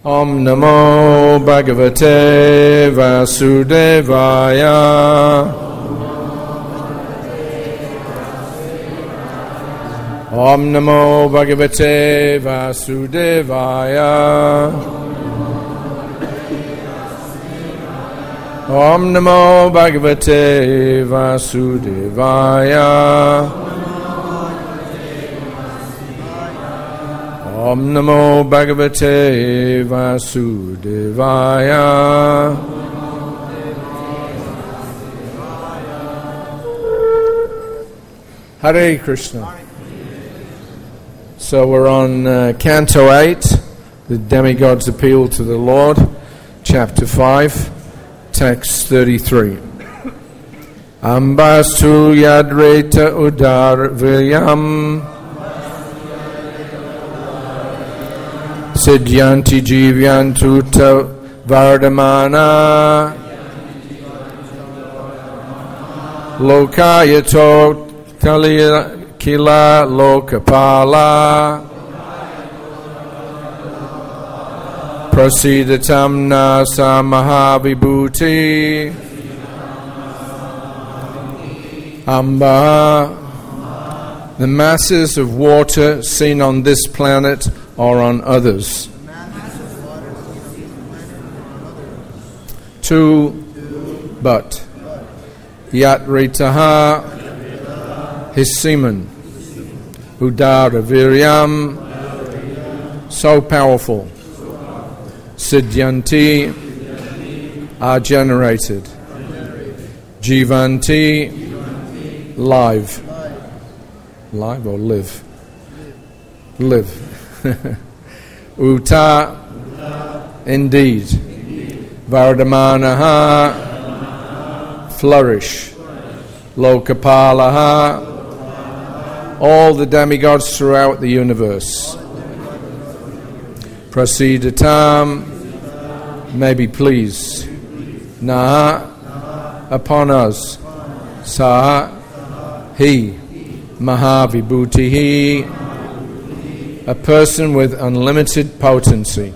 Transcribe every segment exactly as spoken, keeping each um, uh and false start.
Om Namo Bhagavate Vasudevaya. Om Namo Bhagavate Vasudevaya. Om Namo Bhagavate Vasudevaya. Om Namo Bhagavate Vasudevaya. Hare Krishna. So we're on uh, Canto eight, the Demigod's Appeal to the Lord, Chapter five, Text thirty-three. Ambastu yadreta udar vilyam Siddhyanti jivyantuta vardamana Lokayato kila lokapala Prasidatam nasa mahavibhuti Amba. The masses of water seen on this planet or on others. Two, but Yat Ritaha, his semen, Udara Viryam, so powerful, Siddhyanti, are generated, Jivanti, live, live or live, live. Uta, indeed. Vardamanaha, flourish. Lokapalaha, all the demigods throughout the universe. Prasidatam, may be pleased. Naha, upon us. Saha, he. Mahavibhutihi, a person with unlimited potency.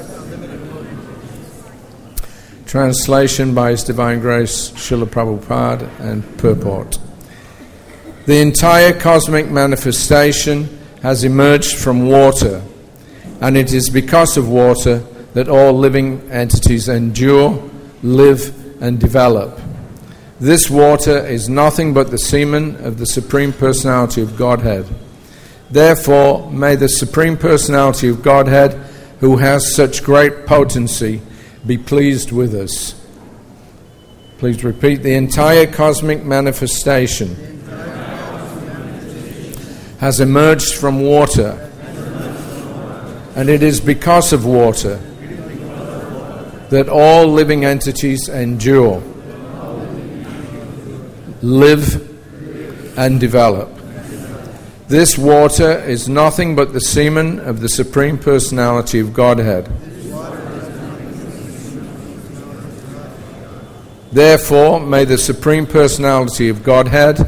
Translation by His Divine Grace, Srila Prabhupada, and purport. The entire cosmic manifestation has emerged from water, and it is because of water that all living entities endure, live, and develop. This water is nothing but the semen of the Supreme Personality of Godhead. Therefore, may the Supreme Personality of Godhead, who has such great potency, be pleased with us. Please repeat. The entire cosmic manifestation has emerged from water, and it is because of water that all living entities endure, live, and develop. This water is nothing but the semen of the Supreme Personality of Godhead. Therefore, may the Supreme Personality of Godhead,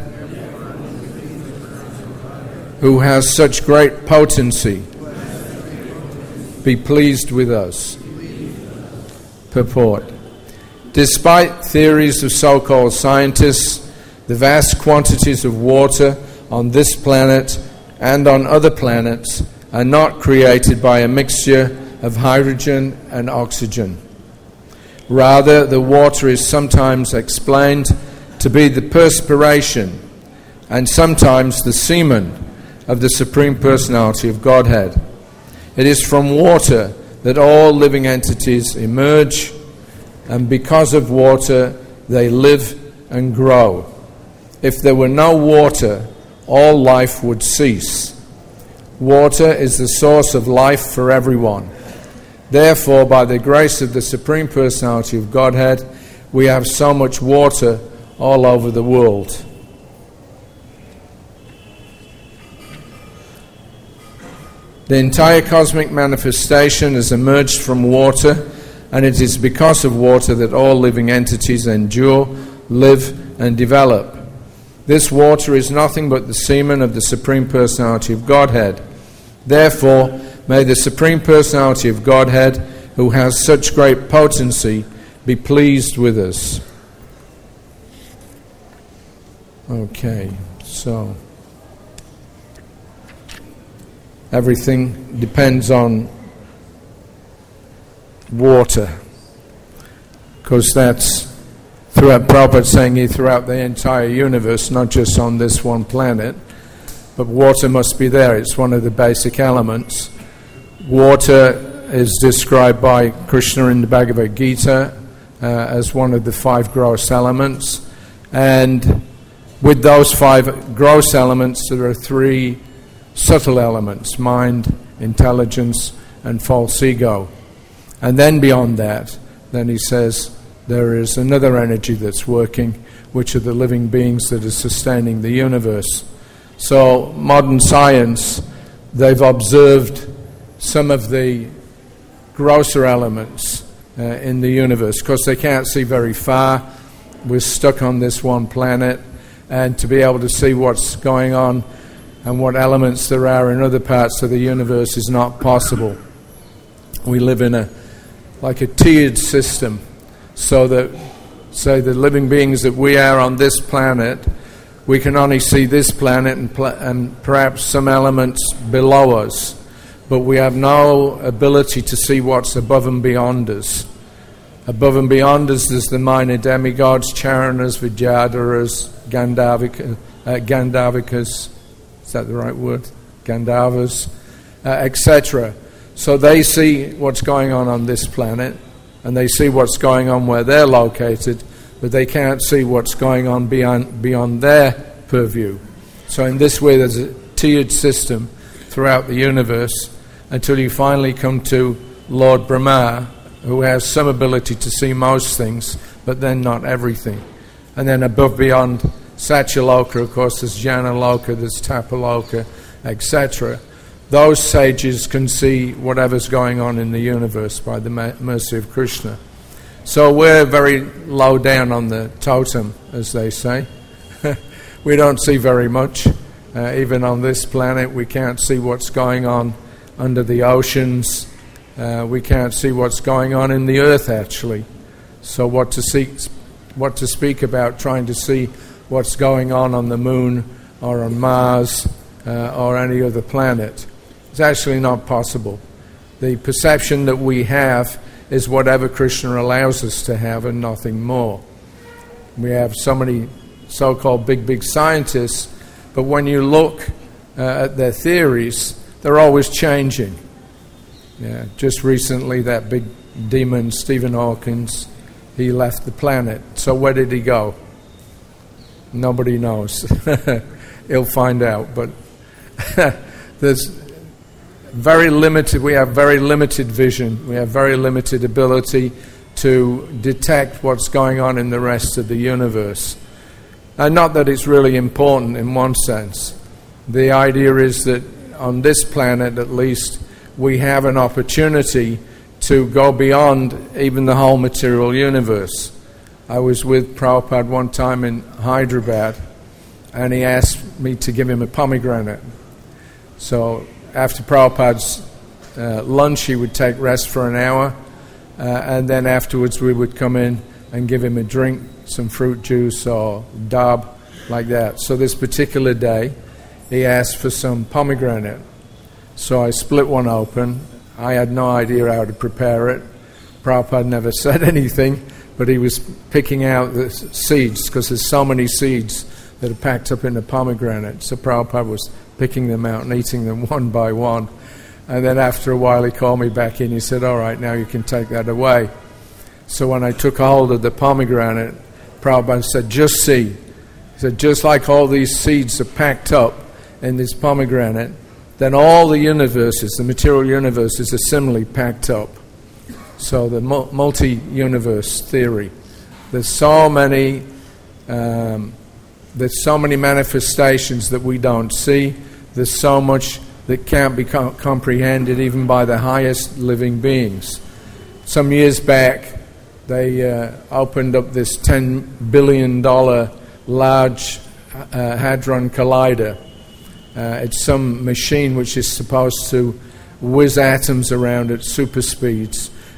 who has such great potency, be pleased with us. Purport. Despite theories of so-called scientists, the vast quantities of water on this planet and on other planets are not created by a mixture of hydrogen and oxygen. Rather, the water is sometimes explained to be the perspiration and sometimes the semen of the Supreme Personality of Godhead. It is from water that all living entities emerge, and because of water they live and grow. If there were no water, all life would cease. Water is the source of life for everyone. Therefore, by the grace of the Supreme Personality of Godhead, we have so much water all over the world. The entire cosmic manifestation has emerged from water, and it is because of water that all living entities endure, live, and develop. This water is nothing but the semen of the Supreme Personality of Godhead. Therefore, may the Supreme Personality of Godhead, who has such great potency, be pleased with us. Okay, so everything depends on water, because that's throughout Prabhupada saying here throughout the entire universe, not just on this one planet, but water must be there. It's one of the basic elements. Water is described by Krishna in the Bhagavad Gita uh, as one of the five gross elements, and with those five gross elements there are three subtle elements: mind, intelligence, and false ego. And then beyond that, then he says there is another energy that's working, which are the living beings that are sustaining the universe. So modern science, they've observed some of the grosser elements uh, in the universe, because they can't see very far. We're stuck on this one planet, and to be able to see what's going on and what elements there are in other parts of the universe is not possible. We live in a like a tiered system, so that, say, the living beings that we are on this planet, we can only see this planet and, pl- and perhaps some elements below us, but we have no ability to see what's above and beyond us. Above and beyond us, there's the minor demigods, Charanas, Vidyadharas, Gandhavika, uh, Gandhavikas, is that the right word? Gandharvas, uh, et cetera. So they see what's going on on this planet, and they see what's going on where they're located, but they can't see what's going on beyond beyond their purview. So in this way, there's a tiered system throughout the universe until you finally come to Lord Brahma, who has some ability to see most things, but then not everything. And then above beyond Satyaloka, of course, there's Janaloka, there's Tapaloka, et cetera. Those sages can see whatever's going on in the universe by the mercy of Krishna. So we're very low down on the totem, as they say. We don't see very much. Uh, even on this planet, we can't see what's going on under the oceans. Uh, we can't see what's going on in the earth, actually. So what to see, what to speak about trying to see what's going on on the moon or on Mars uh, or any other planet? It's actually not possible. The perception that we have is whatever Krishna allows us to have and nothing more. We have so many so-called big, big scientists, but when you look uh, at their theories, they're always changing. Yeah, just recently, that big demon, Stephen Hawking, he left the planet. So where did he go? Nobody knows. He'll find out. But there's very limited, we have very limited vision. We have very limited ability to detect what's going on in the rest of the universe. And not that it's really important in one sense. The idea is that on this planet, at least, we have an opportunity to go beyond even the whole material universe. I was with Prabhupada one time in Hyderabad, and he asked me to give him a pomegranate. So after Prabhupada's uh, lunch, he would take rest for an hour, uh, and then afterwards we would come in and give him a drink, some fruit juice or dab, like that. So this particular day, he asked for some pomegranate. So I split one open. I had no idea how to prepare it. Prabhupada never said anything, but he was picking out the seeds, because there's so many seeds that are packed up in a pomegranate. So Prabhupada was picking them out and eating them one by one. And then after a while he called me back in. He said, all right, now you can take that away. So when I took hold of the pomegranate, Prabhupada said, just see. He said, just like all these seeds are packed up in this pomegranate, then all the universes, the material universes, are similarly packed up. So the multi-universe theory. There's so many, um, there's so many manifestations that we don't see. There's so much that can't be com- comprehended even by the highest living beings. Some years back, they uh, opened up this ten billion dollars large uh, Hadron Collider. Uh, it's some machine which is supposed to whiz atoms around at super speeds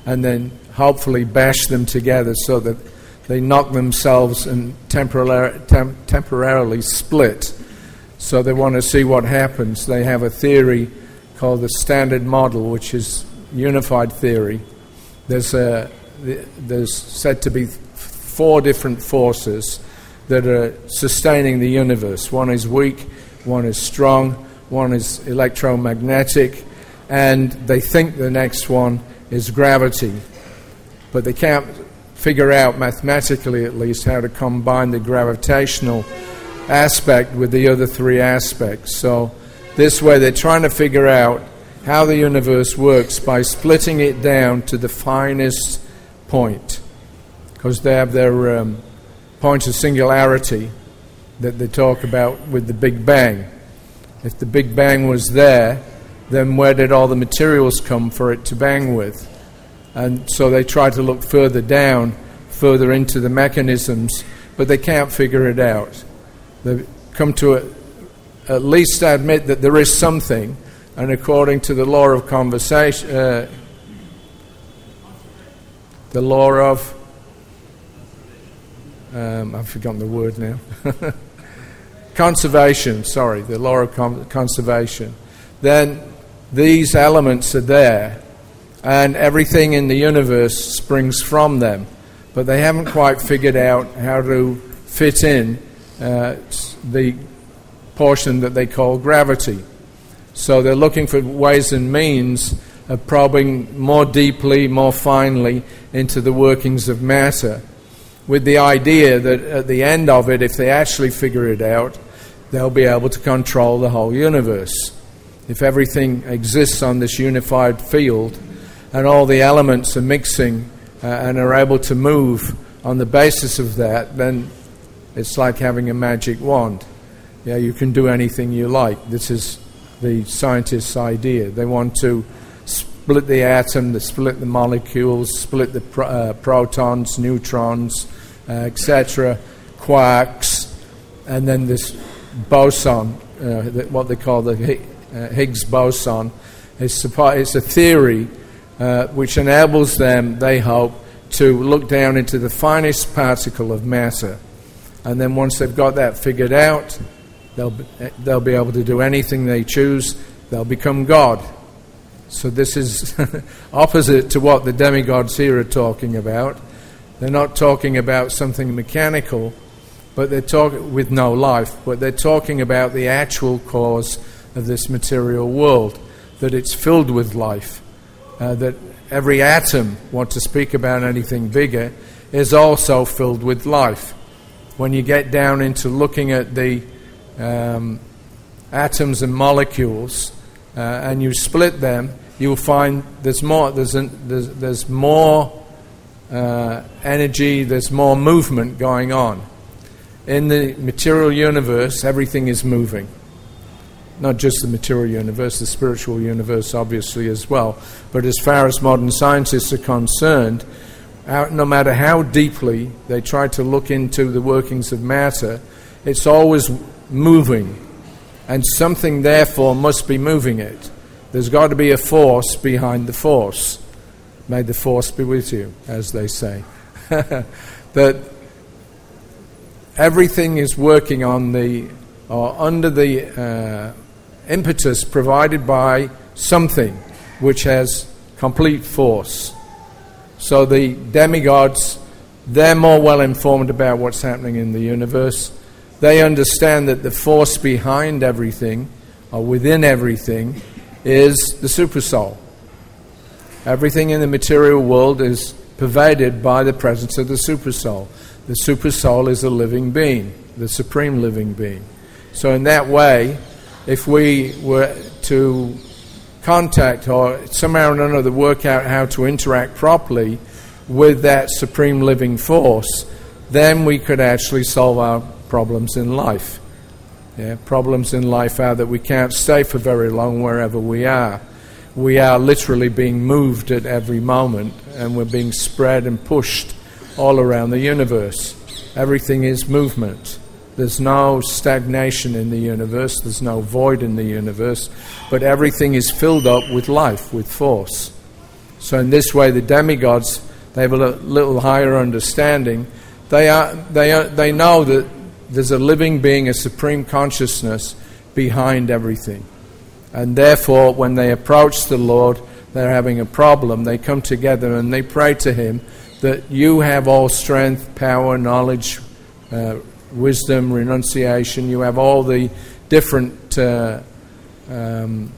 and then hopefully bash them together so that they knock themselves and temporarily, tem- temporarily split. So they want to see what happens. They have a theory called the Standard Model, which is unified theory. There's, a, there's said to be four different forces that are sustaining the universe. One is weak, one is strong, one is electromagnetic, and they think the next one is gravity. But they can't figure out, mathematically at least, how to combine the gravitational aspect with the other three aspects. So this way they're trying to figure out how the universe works by splitting it down to the finest point, because they have their um, point of singularity that they talk about with the Big Bang. If the Big Bang was there, then where did all the materials come for it to bang with? And so they try to look further down, further into the mechanisms, but they can't figure it out. They've come to a, at least admit that there is something, and according to the law of conversation, uh, the law of, um, I've forgotten the word now, conservation, sorry, the law of con- conservation, then these elements are there, and everything in the universe springs from them, but they haven't quite figured out how to fit in uh, the portion that they call gravity. So they're looking for ways and means of probing more deeply, more finely into the workings of matter, with the idea that at the end of it, if they actually figure it out, they'll be able to control the whole universe. If everything exists on this unified field and all the elements are mixing uh, and are able to move on the basis of that, then it's like having a magic wand. Yeah, you can do anything you like. This is the scientists' idea. They want to split the atom, they split the molecules, split the pro- uh, protons, neutrons, uh, et cetera, quarks, and then this boson, uh, what they call the Higgs boson. It's a theory uh, which enables them, they hope, to look down into the finest particle of matter. And then once they've got that figured out, they'll be, they'll be able to do anything they choose. They'll become God. So this is opposite to what the demigods here are talking about. They're not talking about something mechanical, but they're talking with no life, but they're talking about the actual cause of this material world, that it's filled with life, uh, that every atom, want to speak about anything bigger, is also filled with life. When you get down into looking at the um, atoms and molecules, uh, and you split them, you'll find there's more. There's an, there's, there's more uh, energy. There's more movement going on. In the material universe, everything is moving. Not just the material universe, the spiritual universe, obviously as well. But as far as modern scientists are concerned, no matter how deeply they try to look into the workings of matter, it's always moving, and something therefore must be moving it. There's got to be a force behind the force. May the force be with you, as they say. That everything is working on the or under the uh, impetus provided by something which has complete force. So the demigods, they're more well informed about what's happening in the universe. They understand that the force behind everything, or within everything, is the supersoul. Everything in the material world is pervaded by the presence of the supersoul. The supersoul is a living being, the supreme living being. So in that way, if we were to contact or somehow or another work out how to interact properly with that supreme living force, then we could actually solve our problems in life. Yeah, problems in life are that we can't stay for very long wherever we are. We are literally being moved at every moment, and we're being spread and pushed all around the universe. Everything is movement. There's no stagnation in the universe. There's no void in the universe. But everything is filled up with life, with force. So in this way, the demigods, they have a little higher understanding. They are, they are, they know that there's a living being, a supreme consciousness behind everything. And therefore, when they approach the Lord, they're having a problem. They come together and they pray to Him that you have all strength, power, knowledge, uh, wisdom, renunciation. You have all the different uh, um,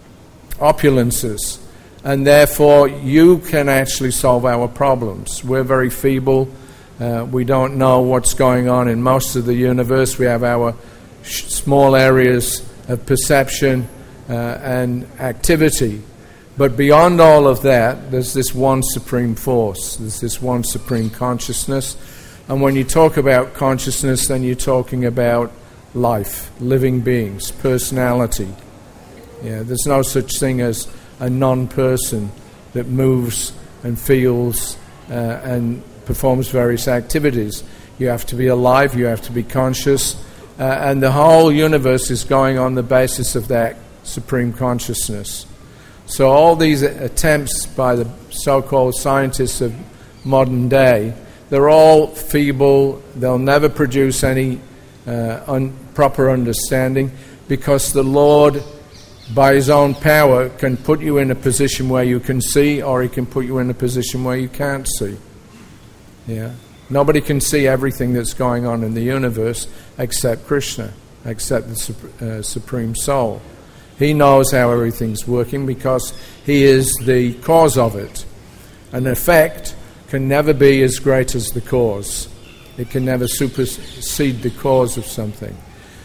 opulences. And therefore, you can actually solve our problems. We're very feeble. Uh, we don't know what's going on in most of the universe. We have our sh- small areas of perception uh, and activity. But beyond all of that, there's this one supreme force. There's this one supreme consciousness. And when you talk about consciousness, then you're talking about life, living beings, personality. Yeah, there's no such thing as a non-person that moves and feels uh, and performs various activities. You have to be alive, you have to be conscious, uh, and the whole universe is going on the basis of that supreme consciousness. So all these attempts by the so-called scientists of modern day, they're all feeble. They'll never produce any uh, un- proper understanding, because the Lord, by His own power, can put you in a position where you can see, or He can put you in a position where you can't see. Yeah, nobody can see everything that's going on in the universe except Krishna, except the sup- uh, Supreme Soul. He knows how everything's working because He is the cause of it. An effect can never be as great as the cause. It can never supersede the cause of something.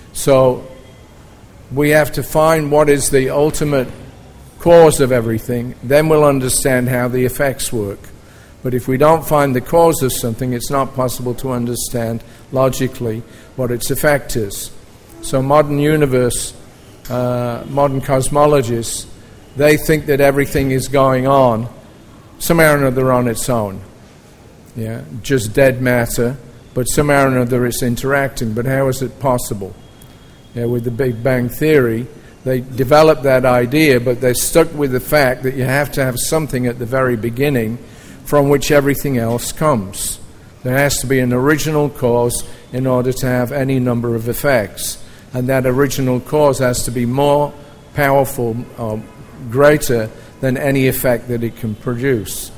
So we have to find what is the ultimate cause of everything. Then we'll understand how the effects work. But if we don't find the cause of something, it's not possible to understand logically what its effect is. So modern universe, uh, modern cosmologists, they think that everything is going on somehow or another on its own. Yeah, just dead matter, but somehow or another it's interacting. But how is it possible? Yeah, with the Big Bang Theory, they developed that idea, but they're stuck with the fact that you have to have something at the very beginning from which everything else comes. There has to be an original cause in order to have any number of effects. And that original cause has to be more powerful or greater than any effect that it can produce.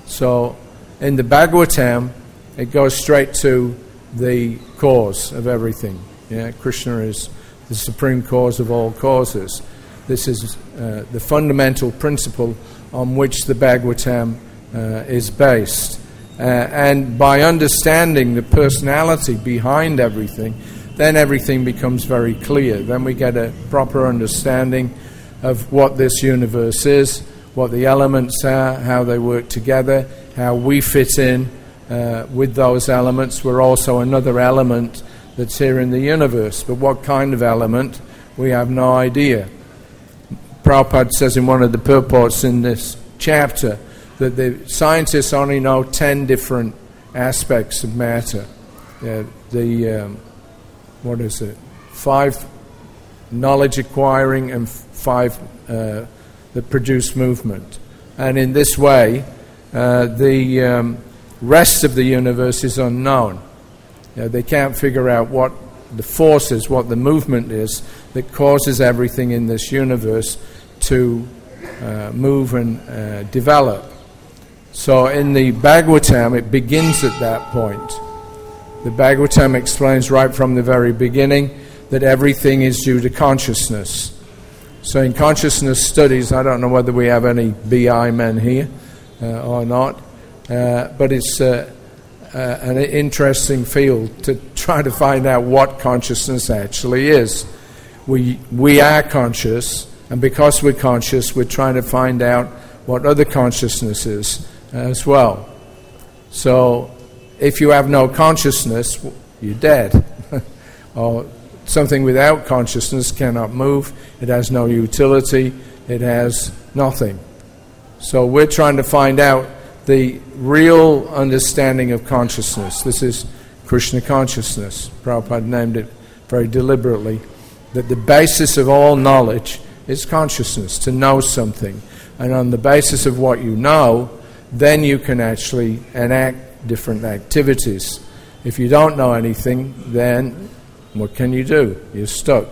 So in the Bhagavatam, it goes straight to the cause of everything. Yeah, Krishna is the supreme cause of all causes. This is uh, the fundamental principle on which the Bhagavatam uh, is based. Uh, and by understanding the personality behind everything, then everything becomes very clear. Then we get a proper understanding of what this universe is, what the elements are, how they work together, how we fit in uh, with those elements. We're also another element that's here in the universe. But what kind of element, we have no idea. Prabhupada says in one of the purports in this chapter that the scientists only know ten different aspects of matter. Uh, the, um, what is it, five knowledge acquiring and five uh, that produce movement. And in this way, uh, the um, rest of the universe is unknown. You know, they can't figure out what the force is, what the movement is that causes everything in this universe to uh, move and uh, develop. So in the Bhagavatam, it begins at that point. The Bhagavatam explains right from the very beginning that everything is due to consciousness. So in consciousness studies, I don't know whether we have any B I men here uh, or not, uh, but it's uh, uh, an interesting field to try to find out what consciousness actually is. We we are conscious, and because we're conscious, we're trying to find out what other consciousness is as well. So if you have no consciousness, you're dead. Or something without consciousness cannot move. It has no utility. It has nothing. So we're trying to find out the real understanding of consciousness. This is Krishna consciousness. Prabhupada named it very deliberately, that the basis of all knowledge is consciousness, to know something. And on the basis of what you know, then you can actually enact different activities. If you don't know anything, then what can you do? You're stuck.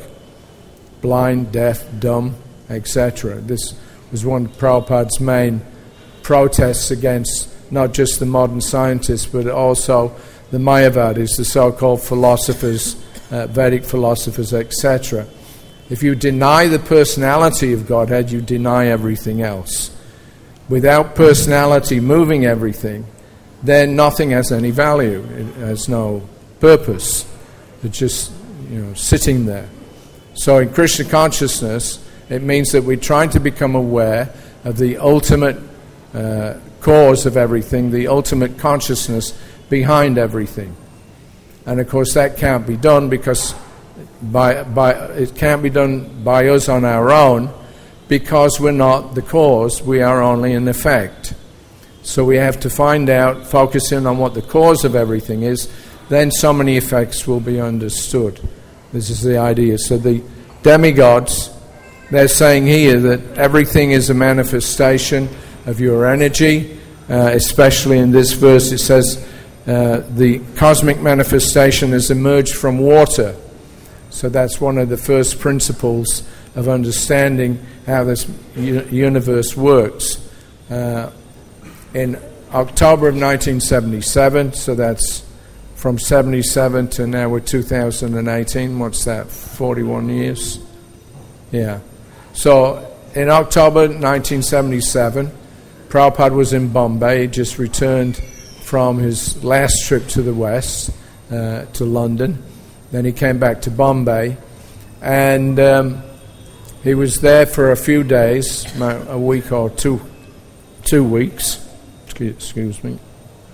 Blind, deaf, dumb, et cetera. This was one of Prabhupada's main protests against not just the modern scientists, but also the Mayavadis, the so-called philosophers, uh, Vedic philosophers, et cetera. If you deny the personality of Godhead, you deny everything else. Without personality moving everything, then nothing has any value. It has no purpose. It's just, you know, sitting there. So in Krishna consciousness, it means that we're trying to become aware of the ultimate uh, cause of everything, the ultimate consciousness behind everything. And of course that can't be done because by by it can't be done by us on our own, because we're not the cause, we are only an effect. So we have to find out, focus in on what the cause of everything is, then so many effects will be understood. This is the idea. So the demigods, they're saying here that everything is a manifestation of your energy, uh, especially in this verse it says uh, the cosmic manifestation has emerged from water. So that's one of the first principles of understanding how this u- universe works. Uh, in October of nineteen seventy-seven, so that's from seventy-seven to now we're two thousand eighteen, what's that, forty-one years? Yeah. So in October nineteen seventy-seven, Prabhupada was in Bombay. He just returned from his last trip to the West, uh, to London. Then he came back to Bombay, and um, he was there for a few days, a week or two, two weeks. Excuse, excuse me.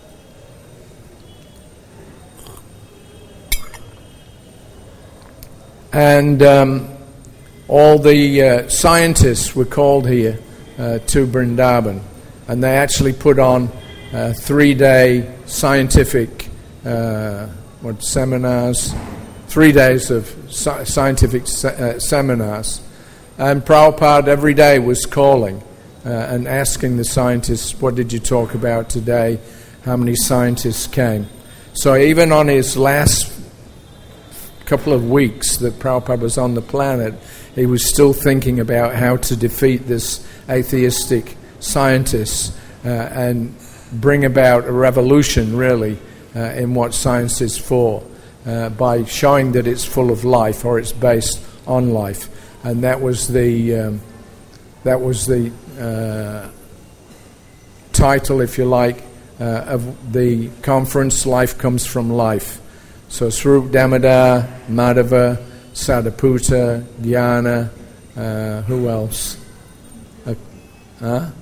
And um, all the uh, scientists were called here uh, to Vrindavan, and they actually put on uh, three-day scientific uh, what seminars. Three days of sci- scientific se- uh, seminars. And Prabhupada every day was calling uh, and asking the scientists, what did you talk about today? How many scientists came? So even on his last couple of weeks that Prabhupada was on the planet, he was still thinking about how to defeat this atheistic scientists uh, and bring about a revolution, really, uh, in what science is for. Uh, by showing that it's full of life, or it's based on life, and that was the um, that was the uh, title, if you like, uh, of the conference. Life comes from life. So Swarup Damodar, Madhava, Sadaputa, Jnana, uh, who else? Uh, huh?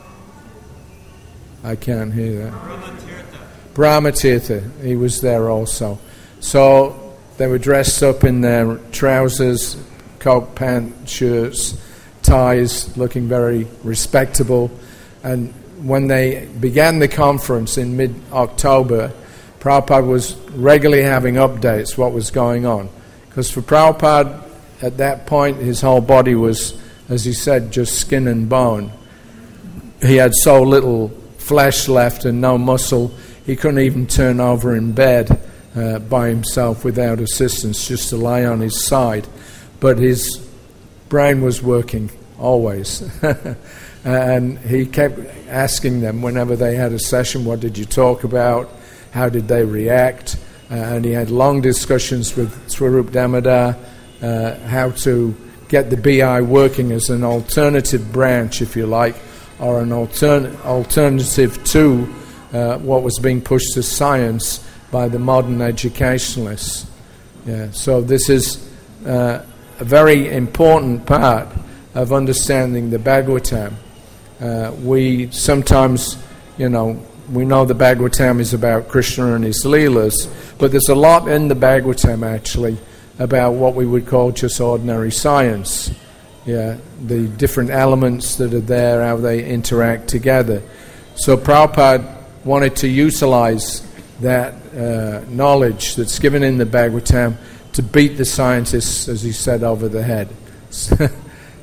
I can't hear that. Brahmatirtha, he was there also. So they were dressed up in their trousers, coat, pant, shirts, ties, looking very respectable. And when they began the conference in mid-October, Prabhupada was regularly having updates what was going on. Because for Prabhupada, at that point, his whole body was, as he said, just skin and bone. He had so little flesh left and no muscle, he couldn't even turn over in bed Uh, by himself without assistance, just to lie on his side. But his brain was working always. And he kept asking them whenever they had a session, what did you talk about? How did they react? Uh, and he had long discussions with Swarup Damodar, uh, how to get the B I working as an alternative branch, if you like, or an altern- alternative to uh, what was being pushed as science by the modern educationalists. Yeah, so this is uh, a very important part of understanding the Bhagavatam. Uh, we sometimes, you know, we know the Bhagavatam is about Krishna and his Leelas, but there's a lot in the Bhagavatam actually about what we would call just ordinary science. Yeah, the different elements that are there, how they interact together. So Prabhupada wanted to utilize that uh, knowledge that's given in the Bhagavatam to beat the scientists, as he said, over the head.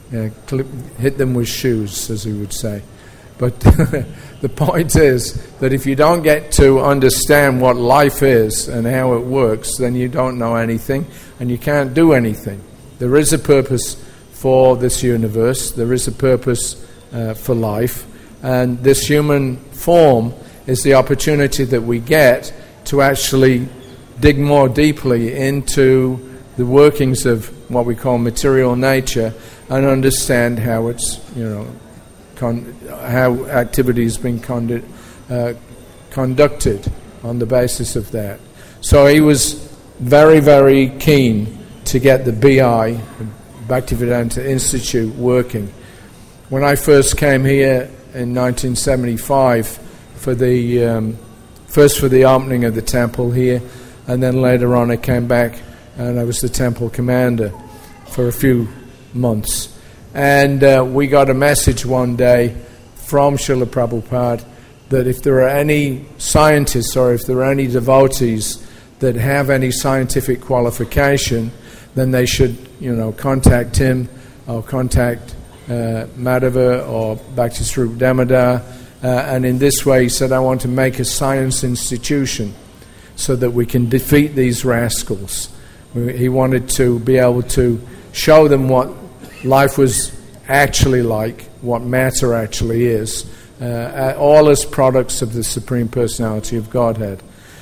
uh, clip, hit them with shoes, as he would say. But the point is that if you don't get to understand what life is and how it works, then you don't know anything and you can't do anything. There is a purpose for this universe. There is a purpose uh, for life. And this human form is the opportunity that we get to actually dig more deeply into the workings of what we call material nature and understand how it's, you know, con- how activity has been condu- uh, conducted on the basis of that. So he was very, very keen to get the B I, Bhaktivedanta Institute, working. When I first came here in nineteen seventy-five for the um, first for the opening of the temple here, and then later on I came back and I was the temple commander for a few months. And uh, we got a message one day from Srila Prabhupada that if there are any scientists or if there are any devotees that have any scientific qualification, then they should, you know, contact him or contact uh, Madhava or Bhaktiswarupa Damodar. Uh, and in this way, he said, I want to make a science institution so that we can defeat these rascals. He wanted to be able to show them what life was actually like, what matter actually is, uh, all as products of the Supreme Personality of Godhead.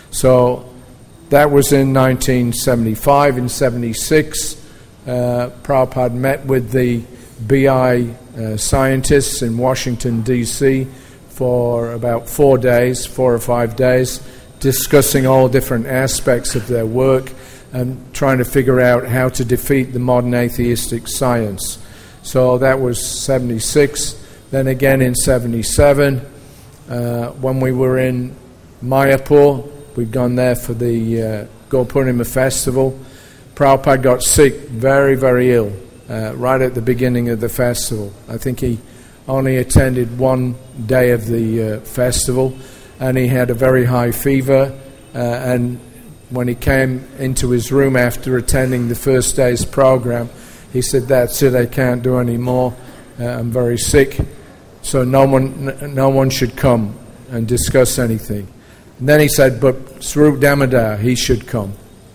So that was in nineteen seventy-five. In seventy-six, uh, Prabhupada met with the B I uh, scientists in Washington, D C for about four days, four or five days, discussing all different aspects of their work and trying to figure out how to defeat the modern atheistic science. So that was seventy-six. Then again in seventy-seven, uh, when we were in Mayapur, we'd gone there for the uh, Gopurnima festival. Prabhupada got sick, very, very ill, uh, right at the beginning of the festival. I think he only attended one day of the uh, festival, and he had a very high fever, uh, and when he came into his room after attending the first day's program, he said, that's it, I can't do any more, uh, I'm very sick, so no one n- no one should come and discuss anything. And then he said, but Swarup Damodar, he should come.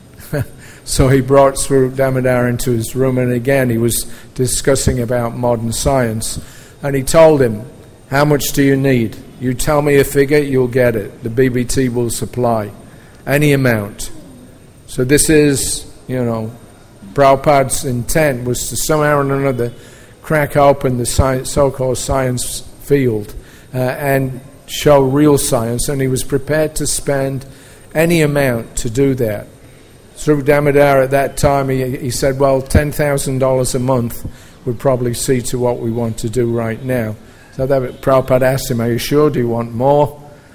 So he brought Swarup Damodar into his room, and again he was discussing about modern science, and he told him, how much do you need? You tell me a figure, you'll get it. The B B T will supply any amount. So this is, you know, Prabhupada's intent was to somehow or another crack open the science, so-called science field uh, and show real science, and he was prepared to spend any amount to do that. Swarup Damodar at that time, he, he said, well, ten thousand dollars a month would probably see to what we want to do right now. So that, Prabhupada asked him, are you sure? Do you want more?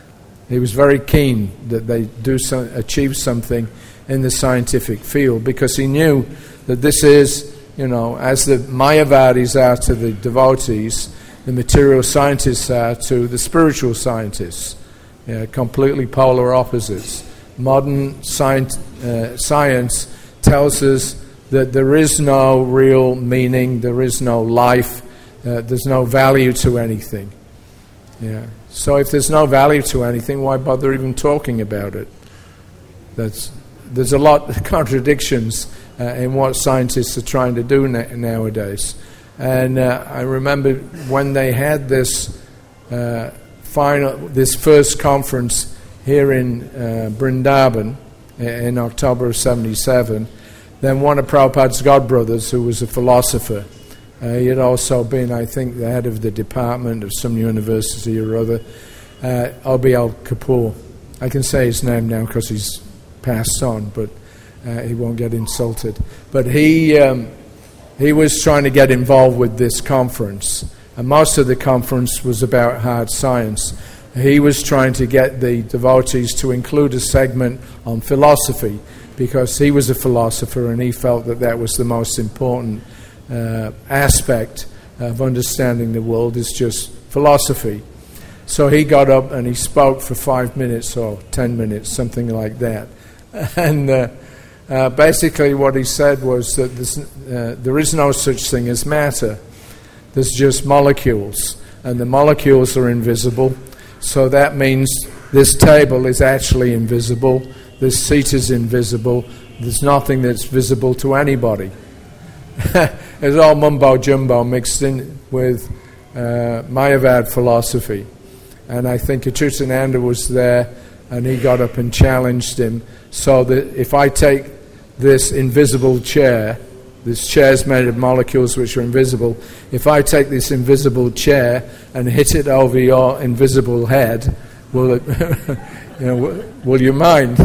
He was very keen that they do some, achieve something in the scientific field, because he knew that this is, you know, as the Mayavadis are to the devotees, the material scientists are to the spiritual scientists. You know, completely polar opposites. Modern science, uh, science tells us that there is no real meaning, there is no life, uh, there's no value to anything. Yeah. So if there's no value to anything, why bother even talking about it? That's, there's a lot of contradictions uh, in what scientists are trying to do na- nowadays. And uh, I remember when they had this uh, final, this first conference here in uh, Vrindavan in October of seventy-seven, then one of Prabhupada's godbrothers, who was a philosopher, uh, he had also been, I think, the head of the department of some university or other, uh, Obiel Kapoor. I can say his name now because he's passed on, but uh, he won't get insulted. But he um, he was trying to get involved with this conference, and most of the conference was about hard science. He was trying to get the devotees to include a segment on philosophy, because he was a philosopher and he felt that that was the most important uh, aspect of understanding the world, is just philosophy. So he got up and he spoke for five minutes or ten minutes, something like that. And uh, uh, basically what he said was that uh, there is no such thing as matter. there's just molecules, and the molecules are invisible. So that means this table is actually invisible, this seat is invisible, there's nothing that's visible to anybody. It's all mumbo-jumbo mixed in with uh, Mayavad philosophy. And I think Achyutananda was there, and he got up and challenged him, so that if I take this invisible chair, this chair's made of molecules which are invisible, if I take this invisible chair and hit it over your invisible head, will it, you know, will you mind?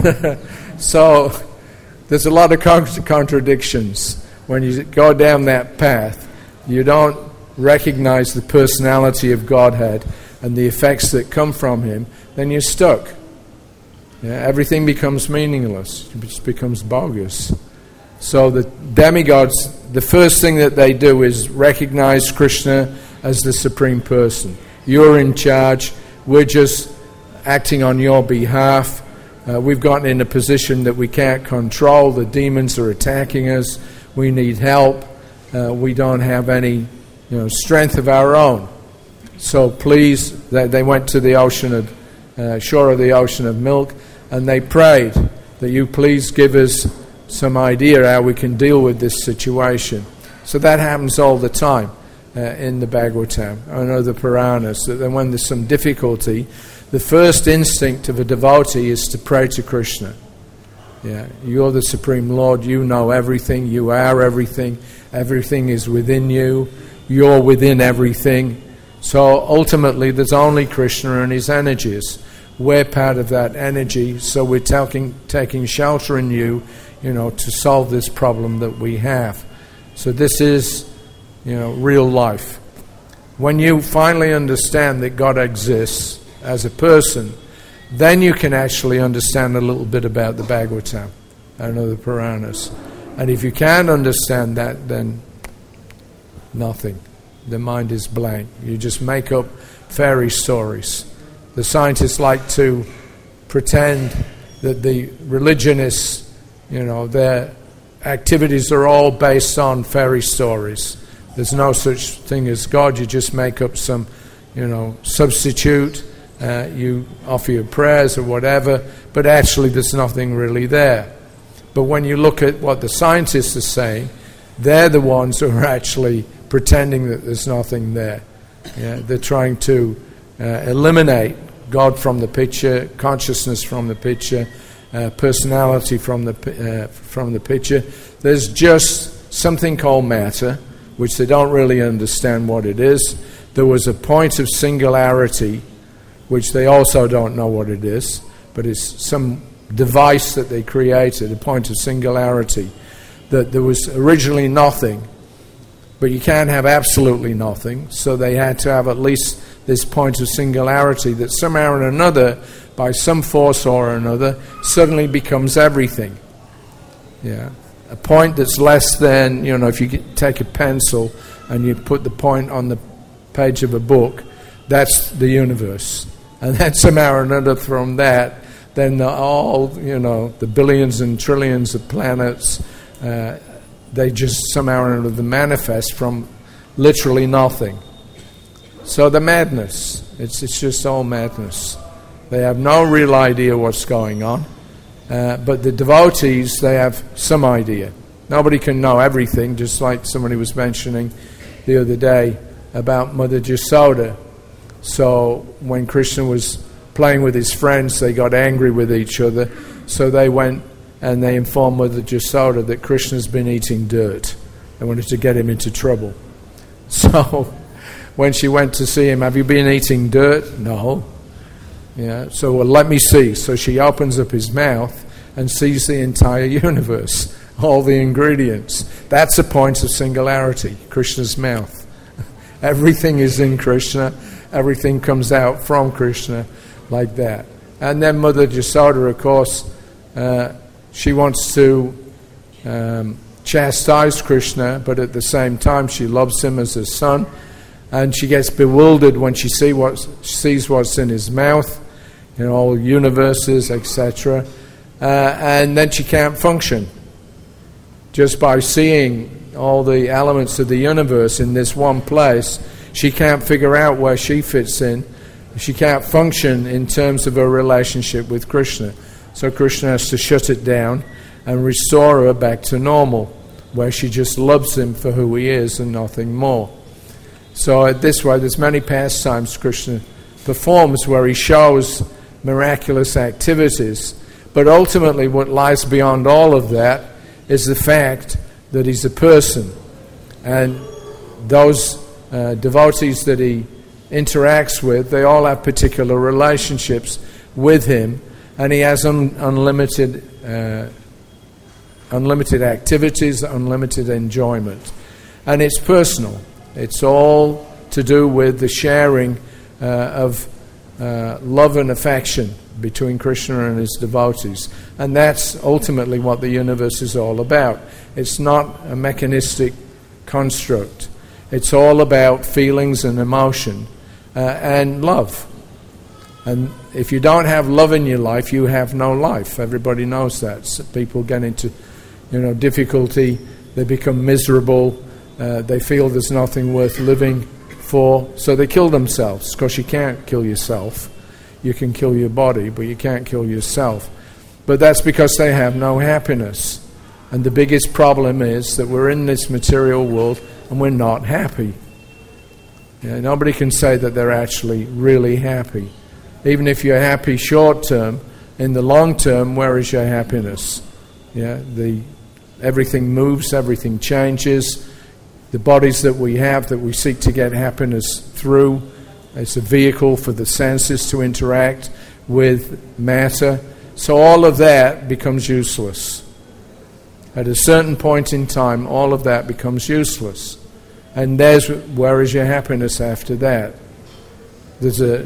So there's a lot of contradictions. When you go down that path, you don't recognize the personality of Godhead and the effects that come from him, then you're stuck. Yeah, everything becomes meaningless. It just becomes bogus. So the demigods, the first thing that they do is recognize Krishna as the supreme person. You're in charge. We're just acting on your behalf. Uh, we've gotten in a position that we can't control. The demons are attacking us. We need help. Uh, we don't have any, you know, strength of our own. So please, they, they went to the ocean of, uh, shore of the ocean of milk, and they prayed that you please give us some idea how we can deal with this situation. So that happens all the time uh, in the Bhagavatam and other Puranas, that then when there's some difficulty, the first instinct of a devotee is to pray to Krishna. Yeah, you're the Supreme Lord, you know everything, you are everything, everything is within you, you're within everything. So ultimately there's only Krishna and his energies. We're part of that energy, so we're taking, taking shelter in you, you know, to solve this problem that we have. So this is, you know, real life. When you finally understand that God exists as a person, then you can actually understand a little bit about the Bhagavatam and other Puranas. And if you can't understand that, then nothing. The mind is blank. You just make up fairy stories. The scientists like to pretend that the religionists, you know, their activities are all based on fairy stories. There's no such thing as God. You just make up some, you know, substitute. Uh, you offer your prayers or whatever, but actually there's nothing really there. But when you look at what the scientists are saying, they're the ones who are actually pretending that there's nothing there. Yeah? They're trying to uh, eliminate God from the picture, consciousness from the picture, uh, personality from the uh, from the picture. There's just something called matter, which they don't really understand what it is. There was a point of singularity, which they also don't know what it is, but it's some device that they created, a point of singularity, that there was originally nothing, but you can't have absolutely nothing, so they had to have at least this point of singularity that somehow or another, by some force or another, suddenly becomes everything. Yeah, a point that's less than, you know, if you get, take a pencil and you put the point on the page of a book, that's the universe. And then somehow or another from that, then the, all, you know, the billions and trillions of planets, uh, they just somehow or another manifest from literally nothing. So the madness, it's it's just all madness. They have no real idea what's going on. Uh, but the devotees, they have some idea. Nobody can know everything, just like somebody was mentioning the other day about Mother Jasoda. So when Krishna was playing with his friends, they got angry with each other. So they went and they informed Mother Jasoda that Krishna's been eating dirt. They wanted to get him into trouble. So when she went to see him, have you been eating dirt? No. Yeah. So, well, let me see. So she opens up his mouth and sees the entire universe, all the ingredients. That's a point of singularity, Krishna's mouth. Everything is in Krishna. Everything comes out from Krishna like that. And then Mother Jasoda, of course, uh, she wants to um, chastise Krishna, but at the same time she loves him as her son. And she gets bewildered when she see what, sees what's in his mouth, you know, all universes, et cetera. Uh, and then she can't function just by seeing all the elements of the universe in this one place, she can't figure out where she fits in. She can't function in terms of her relationship with Krishna. So Krishna has to shut it down and restore her back to normal, where she just loves him for who he is and nothing more. So this way, there's many pastimes Krishna performs where he shows miraculous activities, but ultimately what lies beyond all of that is the fact that he's a person, and those uh, devotees that he interacts with, they all have particular relationships with him, and he has un- unlimited uh, unlimited activities, unlimited enjoyment, and it's personal. It's all to do with the sharing uh, of uh, love and affection between Krishna and his devotees, and that's ultimately what the universe is all about. It's not a mechanistic construct. It's all about feelings and emotion uh, and love. And if you don't have love in your life, you have no life. Everybody knows that. So people get into, you know, difficulty. They become miserable. Uh, they feel there's nothing worth living for, so they kill themselves. Because you can't kill yourself. You can kill your body, but you can't kill yourself. But that's because they have no happiness. And the biggest problem is that we're in this material world and we're not happy. Yeah, nobody can say that they're actually really happy. Even if you're happy short term, in the long term, where is your happiness? Yeah, the everything moves, everything changes. The bodies that we have, that we seek to get happiness through, it's a vehicle for the senses to interact with matter. So all of that becomes useless. At a certain point in time, all of that becomes useless. And there's where is your happiness after that? There's a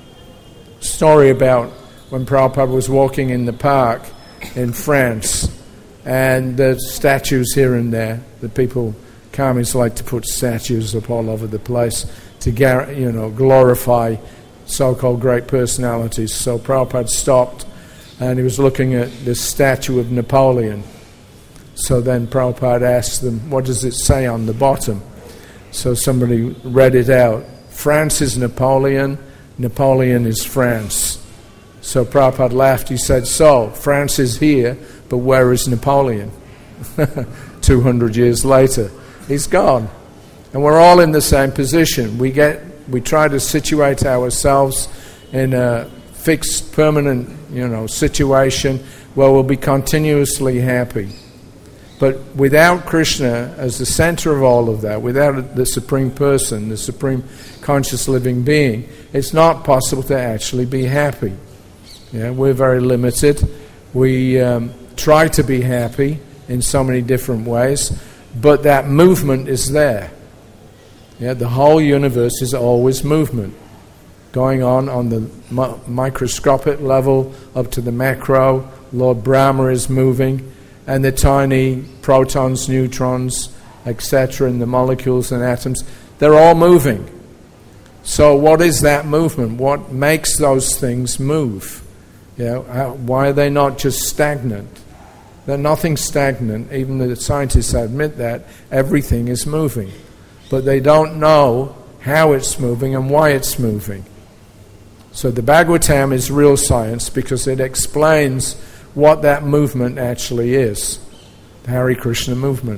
story about when Prabhupada was walking in the park in France, and there's statues here and there. The people, Karmis like to put statues up all over the place to, you know, glorify so-called great personalities. So Prabhupada stopped and he was looking at this statue of Napoleon. So then Prabhupada asked them, what does it say on the bottom? So somebody read it out. France is Napoleon, Napoleon is France. So Prabhupada laughed. He said, so, France is here, but where is Napoleon? two hundred years later, he's gone. And we're all in the same position. We get, we try to situate ourselves in a fixed, permanent, you know, situation where we'll be continuously happy. But without Krishna as the center of all of that, without the Supreme Person, the Supreme Conscious Living Being, it's not possible to actually be happy. Yeah, we're very limited. We um, try to be happy in so many different ways, but that movement is there. Yeah, the whole universe is always movement, going on on the mi- microscopic level up to the macro. Lord Brahma is moving, and the tiny protons, neutrons, et cetera, and the molecules and atoms, they're all moving. So what is that movement? What makes those things move? You know, how, why are they not just stagnant? They're nothing stagnant. Even the scientists admit that. Everything is moving. But they don't know how it's moving and why it's moving. So the Bhagavatam is real science because it explains what that movement actually is. The Hare Krishna movement.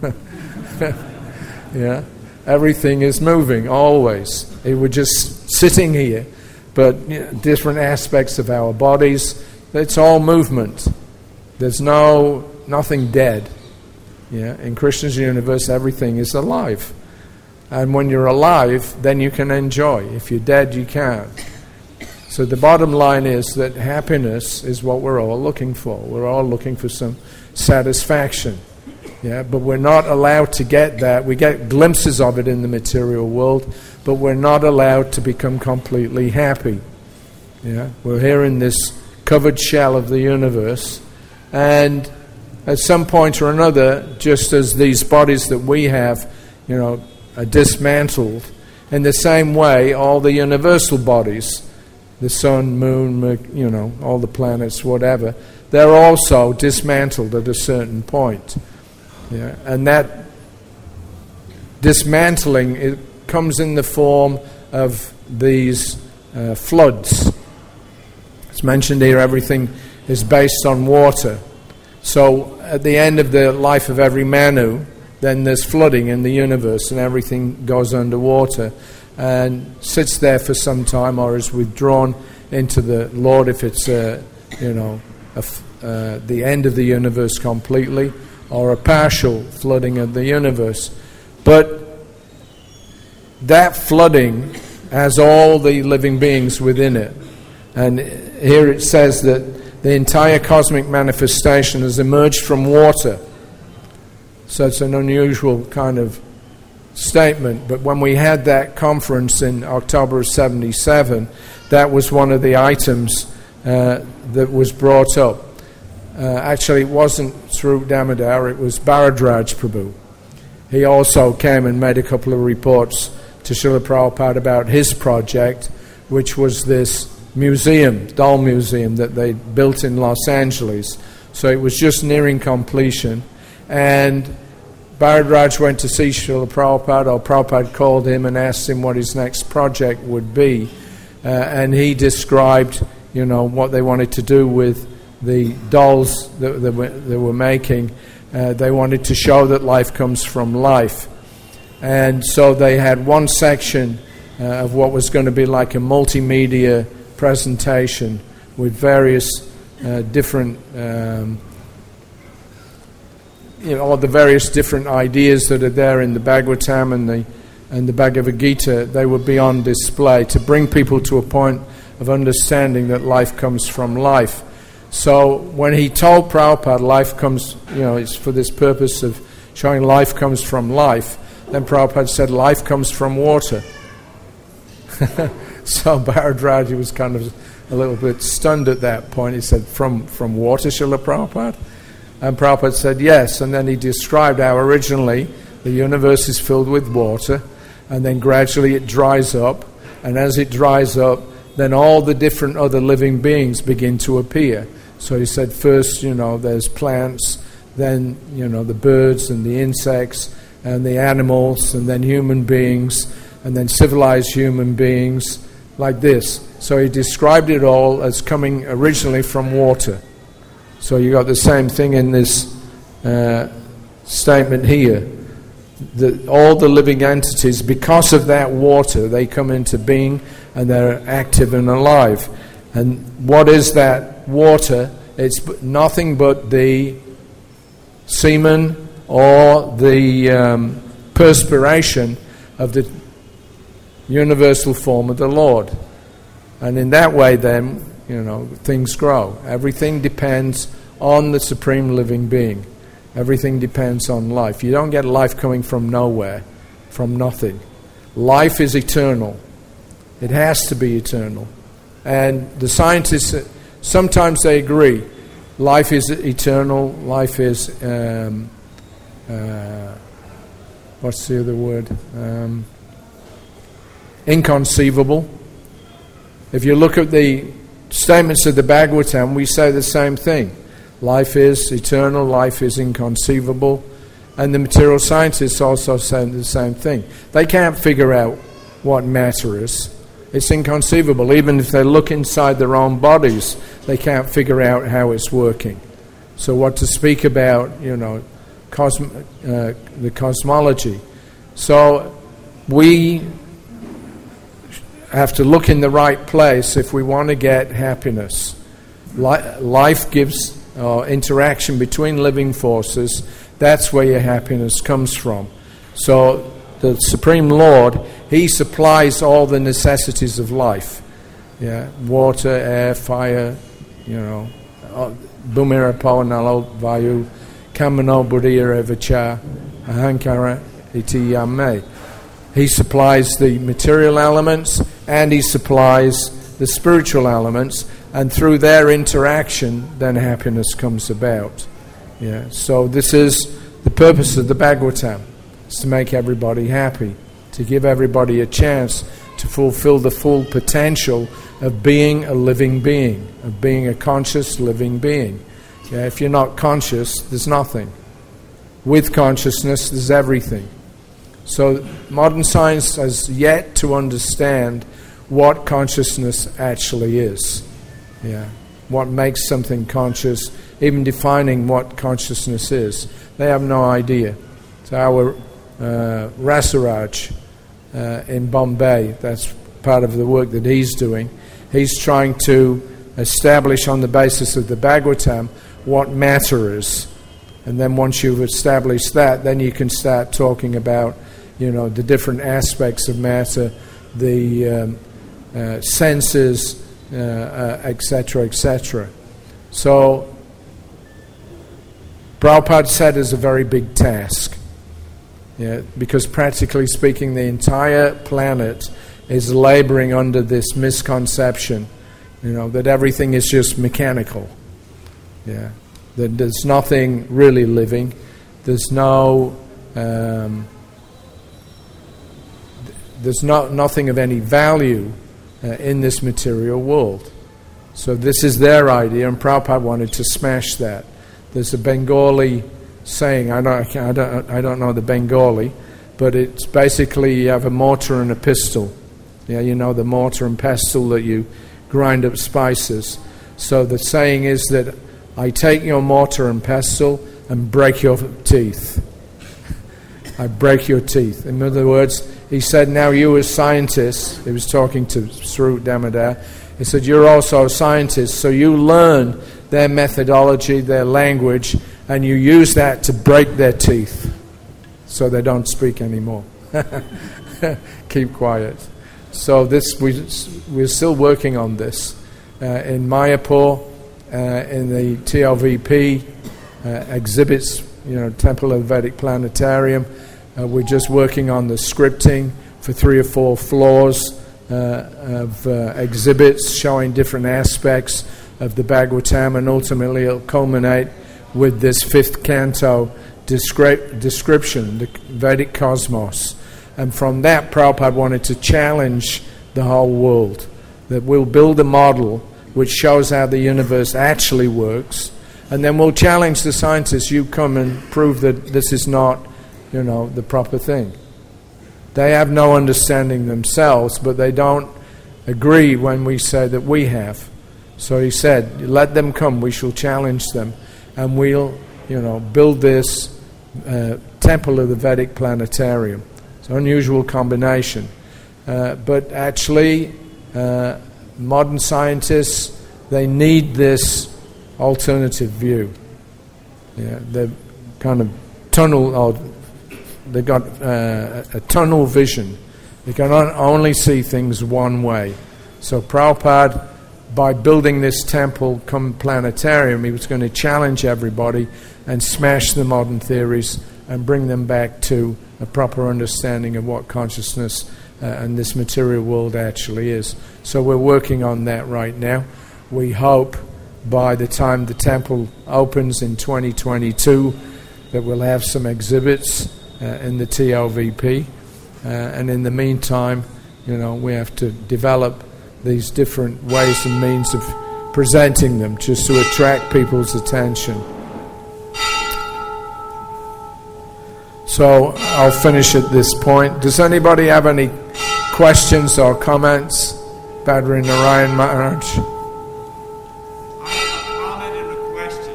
Yeah, everything is moving always. It, we're just sitting here, but you know, different aspects of our bodies, it's all movement. There's no nothing dead. Yeah, in Krishna's universe, everything is alive. And when you're alive, then you can enjoy. If you're dead, you can't. So the bottom line is that happiness is what we're all looking for. We're all looking for some satisfaction. Yeah, but we're not allowed to get that. We get glimpses of it in the material world, but we're not allowed to become completely happy. Yeah, we're here in this covered shell of the universe, and at some point or another, just as these bodies that we have, you know, are dismantled, in the same way, all the universal bodies, the sun, moon, you know, all the planets, whatever, they're also dismantled at a certain point. Yeah? And that dismantling, it comes in the form of these uh, floods. It's mentioned here, everything is based on water. So at the end of the life of every Manu, then there's flooding in the universe and everything goes underwater and sits there for some time, or is withdrawn into the Lord if it's uh, you know a f- uh, the end of the universe completely, or a partial flooding of the universe. But that flooding has all the living beings within it. And here it says that the entire cosmic manifestation has emerged from water. So it's an unusual kind of statement. But when we had that conference in October of seventy-seven, that was one of the items uh, that was brought up. Uh, actually, it wasn't through Damodar, it was Bharadraj Prabhu. He also came and made a couple of reports to Srila Prabhupada about his project, which was this museum, doll museum that they built in Los Angeles. So it was just nearing completion. And Bharadraj went to see Srila Prabhupada, or Prabhupada called him and asked him what his next project would be. Uh, and he described, you know, what they wanted to do with the dolls that they were, they were making. Uh, they wanted to show that life comes from life. And so they had one section uh, of what was going to be like a multimedia presentation with various uh, different, um, you know, all the various different ideas that are there in the Bhagavatam and the and the Bhagavad Gita. They would be on display to bring people to a point of understanding that life comes from life. So when he told Prabhupada life comes, you know, it's for this purpose of showing life comes from life, then Prabhupada said life comes from water. So Bharadraj was kind of a little bit stunned at that point. He said, from, from water, Srila Prabhupada? And Prabhupada said yes, and then he described how originally the universe is filled with water, and then gradually it dries up, and as it dries up, then all the different other living beings begin to appear. So he said first, you know, there's plants, then, you know, the birds and the insects and the animals, and then human beings, and then civilized human beings, like this. So he described it all as coming originally from water. So you got the same thing in this uh, statement here. That all the living entities, because of that water, they come into being and they're active and alive. And what is that water? It's nothing but the semen or the um, perspiration of the universal form of the Lord. And in that way then, you know, things grow. Everything depends on the Supreme Living Being. Everything depends on life. You don't get life coming from nowhere, from nothing. Life is eternal. It has to be eternal. And the scientists, sometimes they agree. Life is eternal. Life is, um, uh, what's the other word? Um, inconceivable. If you look at the statements of the Bhagavatam, we say the same thing. Life is eternal, life is inconceivable. And the material scientists also say the same thing. They can't figure out what matter is. It's inconceivable. Even if they look inside their own bodies, they can't figure out how it's working. So what to speak about, you know, cosm- uh, the cosmology. So we have to look in the right place if we want to get happiness. Li- life gives uh, interaction between living forces. That's where your happiness comes from. So the Supreme Lord, He supplies all the necessities of life. Yeah, water, air, fire, you know, bhumira pavanalo vayu, kamano buddhira evacha, ahankara iti yame. He supplies the material elements and He supplies the spiritual elements, and through their interaction, then happiness comes about. Yeah. So this is the purpose of the Bhagavatam, is to make everybody happy, to give everybody a chance to fulfill the full potential of being a living being, of being a conscious living being. Yeah, if you're not conscious, there's nothing. With consciousness, there's everything. So modern science has yet to understand what consciousness actually is. Yeah, what makes something conscious, even defining what consciousness is. They have no idea. So our uh, Rasaraj uh, in Bombay, that's part of the work that he's doing. He's trying to establish on the basis of the Bhagavatam what matter is. And then once you've established that, then you can start talking about, you know, the different aspects of matter, the um, uh, senses, uh, uh, et cetera, et cetera. So, Prabhupada said it's a very big task. Yeah, because practically speaking, the entire planet is laboring under this misconception, you know, that everything is just mechanical. Yeah, that there's nothing really living. There's no, um, there's not nothing of any value uh, in this material world. So this is their idea, and Prabhupada wanted to smash that. There's a Bengali saying, I don't, I don't, I don't know the Bengali, but it's basically you have a mortar and a pestle. Yeah, you know the mortar and pestle that you grind up spices. So the saying is that I take your mortar and pestle and break your teeth. I break your teeth. In other words, he said, now you as scientists, he was talking to Swarup Damodar, he said, you're also scientists, so you learn their methodology, their language, and you use that to break their teeth so they don't speak anymore. Keep quiet. So this we, we're still working on this. Uh, in Mayapur, uh, in the T L V P uh, exhibits, you know, Temple of the Vedic Planetarium, uh, we're just working on the scripting for three or four floors uh, of uh, exhibits showing different aspects of the Bhagavatam, and ultimately it'll culminate with this fifth canto descri- description, the Vedic cosmos. And from that, Prabhupada wanted to challenge the whole world, that we'll build a model which shows how the universe actually works, and then we'll challenge the scientists, you come and prove that this is not, you know, the proper thing. They have no understanding themselves, but they don't agree when we say that we have. So he said, let them come, we shall challenge them, and we'll, you know, build this uh, Temple of the Vedic Planetarium. It's an unusual combination. Uh, but actually, uh, modern scientists, they need this alternative view. Yeah, they're kind of tunnel, or they've got uh, a tunnel vision. They can only see things one way. So Prabhupada, by building this temple come planetarium, he was going to challenge everybody and smash the modern theories and bring them back to a proper understanding of what consciousness uh, and this material world actually is. So we're working on that right now. We hope by the time the temple opens in twenty twenty-two that we'll have some exhibits uh, in the T L V P. Uh, and in the meantime, you know, we have to develop these different ways and means of presenting them just to attract people's attention. So I'll finish at this point. Does anybody have any questions or comments? Badri Narayan Maharaj. I have a comment and a question.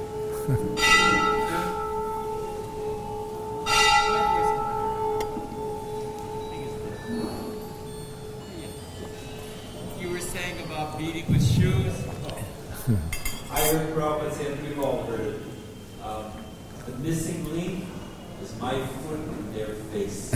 You were saying about beating with shoes. I heard Prabhupada say, and we've all heard it. Um, the missing link is my foot in their face.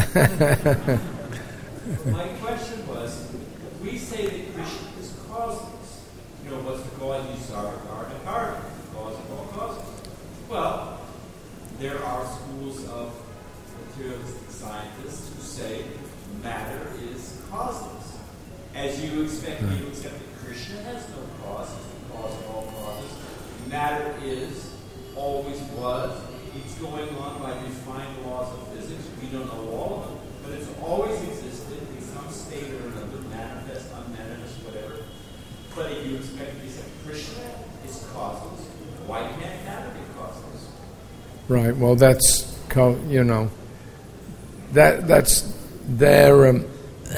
My question was, if we say that Krishna is causeless, you know, what's the cause? You saw a car and a car, the cause of all causes. Well, there are schools of materialistic scientists who say matter is causeless. As you expect me to accept that Krishna has no cause, he's the cause of all causes. Matter is, always was, it's going on by defined laws of physics. We don't know all of them, but it's always existed in some state or another, manifest, unmanifest, whatever. But if you expect me to say Krishna is causeless, why can't matter be causeless? Right, well that's, you know, that that's their um,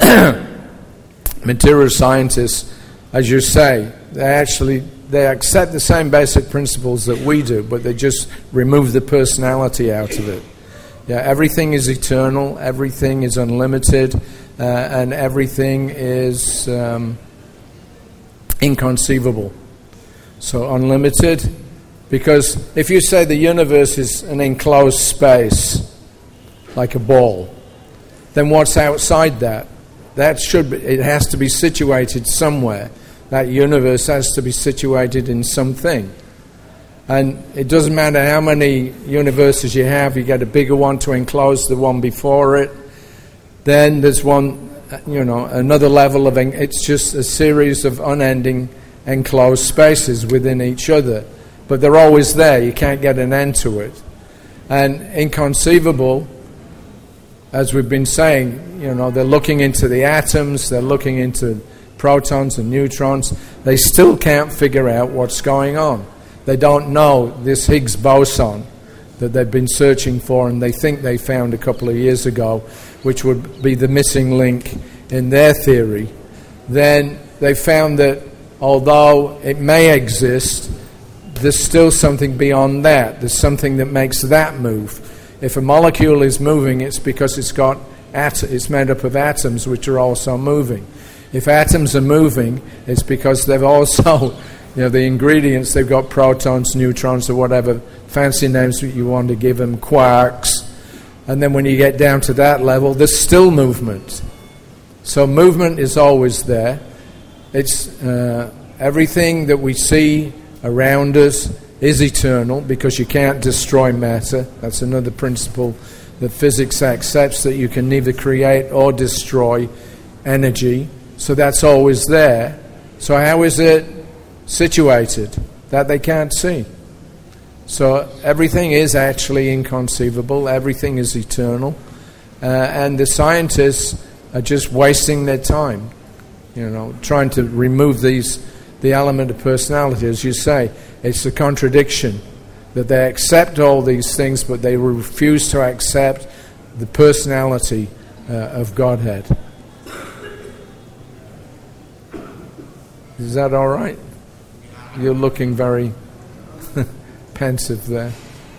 material scientists, as you say, they actually they accept the same basic principles that we do, but they just remove the personality out of it. Yeah, everything is eternal, everything is unlimited, uh, and everything is um, inconceivable. So unlimited, because if you say the universe is an enclosed space, like a ball, then what's outside that? That should be, it has to be situated somewhere. That universe has to be situated in something. And it doesn't matter how many universes you have, you get a bigger one to enclose the one before it. Then there's one, you know, another level of, en- it's just a series of unending enclosed spaces within each other. But they're always there, you can't get an end to it. And inconceivable, as we've been saying, you know, they're looking into the atoms, they're looking into protons and neutrons. They still can't figure out what's going on. They don't know this Higgs boson that they've been searching for, and they think they found a couple of years ago, which would be the missing link in their theory. Then they found that although it may exist, there's still something beyond that. There's something that makes that move. If a molecule is moving, it's because it's got at- it's made up of atoms which are also moving. If atoms are moving, it's because they've also, you know, the ingredients, they've got protons, neutrons, or whatever fancy names that you want to give them, quarks. And then when you get down to that level, there's still movement. So movement is always there. It's uh, everything that we see around us is eternal, because you can't destroy matter. That's another principle that physics accepts, that you can neither create or destroy energy. So that's always there. So how is it situated? That they can't see. So everything is actually inconceivable. Everything is eternal. Uh, and the scientists are just wasting their time, you know, trying to remove these, the element of personality. As you say, it's a contradiction that they accept all these things, but they refuse to accept the personality uh, of Godhead. Is that all right? You're looking very pensive there.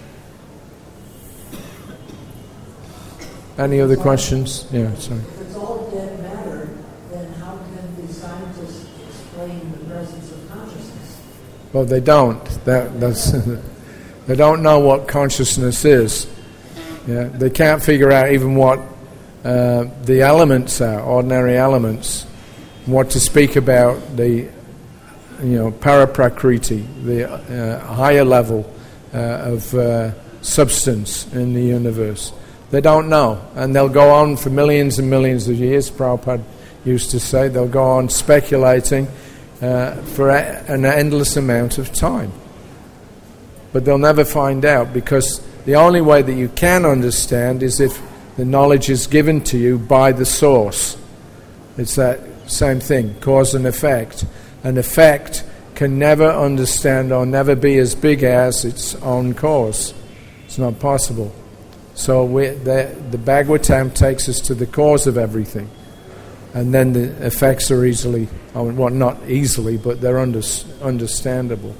Any other questions? Yeah, sorry. If it's all dead matter, then how can the scientists explain the presence of consciousness? Well, they don't. That, that's they don't know what consciousness is. Yeah, they can't figure out even what uh, the elements are, ordinary elements. What to speak about the, you know, paraprakriti, the uh, higher level uh, of uh, substance in the universe. They don't know, and they'll go on for millions and millions of years. Prabhupada used to say they'll go on speculating uh, for a, an endless amount of time. But they'll never find out, because the only way that you can understand is if the knowledge is given to you by the source. It's that same thing, cause and effect. An effect can never understand or never be as big as its own cause. It's not possible. So we, the, the Bhagavatam takes us to the cause of everything. And then the effects are easily, well, not easily, but they're under, understandable.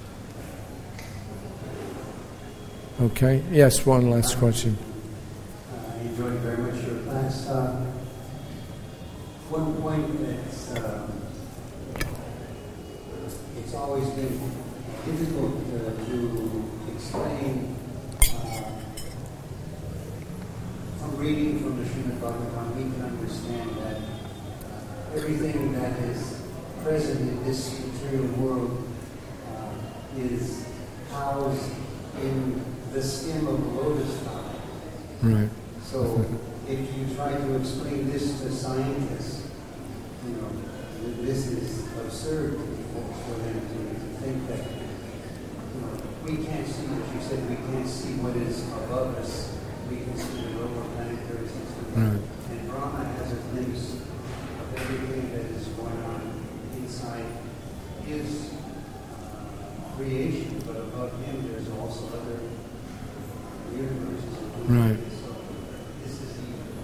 Okay, yes, one last question. I enjoyed very much your class. Uh, one point that's um, it's always been difficult uh, to explain uh, from reading from the Srimad Bhagavatam. We can understand that uh, everything that is present in this material world uh, is housed in the stem of the lotus flower. Right. So if you try to explain this to scientists, you know, this is absurd for them to, to think that, you know, we can't see, as you said, we can't see what is above us. We can see the lower planetary system. Right. And Brahma has a glimpse of everything that is going on inside his uh, creation, but above him there's also other universes. Right. So this is the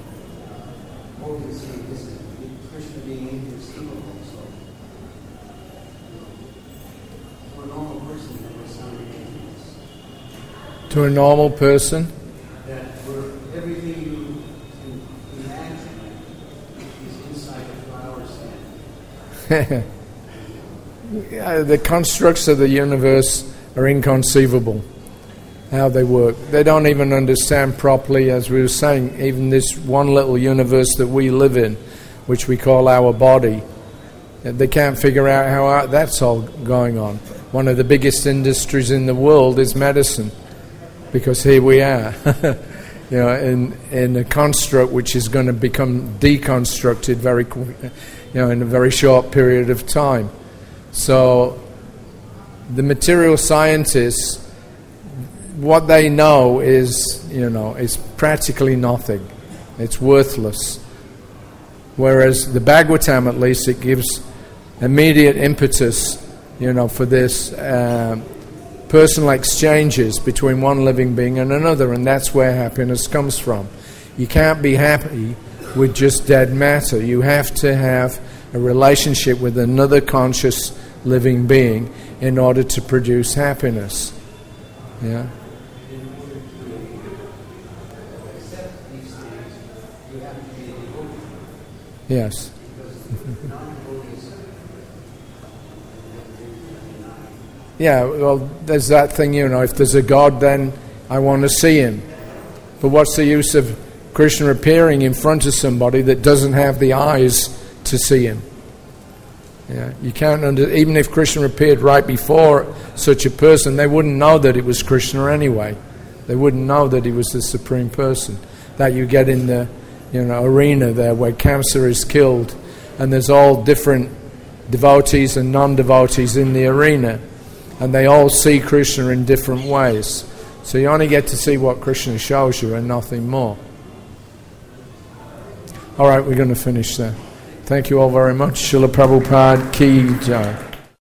To a normal person? That where everything you can imagine is inside a flower stand. Yeah, the constructs of the universe are inconceivable, how they work. They don't even understand properly, as we were saying, even this one little universe that we live in, which we call our body. They can't figure out how that's all going on. One of the biggest industries in the world is medicine, because here we are, you know, in in a construct which is going to become deconstructed very, you know, in a very short period of time. So, the material scientists, what they know is, you know, is practically nothing. It's worthless. Whereas the Bhagavatam, at least, it gives immediate impetus, you know, for this uh, personal exchanges between one living being and another, and that's where happiness comes from. You can't be happy with just dead matter. You have to have a relationship with another conscious living being in order to produce happiness. Yeah. Yes. Yeah, well, there's that thing, you know, if there's a God, then I want to see him. But what's the use of Krishna appearing in front of somebody that doesn't have the eyes to see him? Yeah, you can't under, even if Krishna appeared right before such a person, they wouldn't know that it was Krishna anyway. They wouldn't know that he was the Supreme Person. That you get in the, you know, arena there where Kamsa is killed, and there's all different devotees and non-devotees in the arena, and they all see Krishna in different ways. So you only get to see what Krishna shows you and nothing more. All right, we're going to finish there. Thank you all very much. Srila Prabhupada Ki Jai.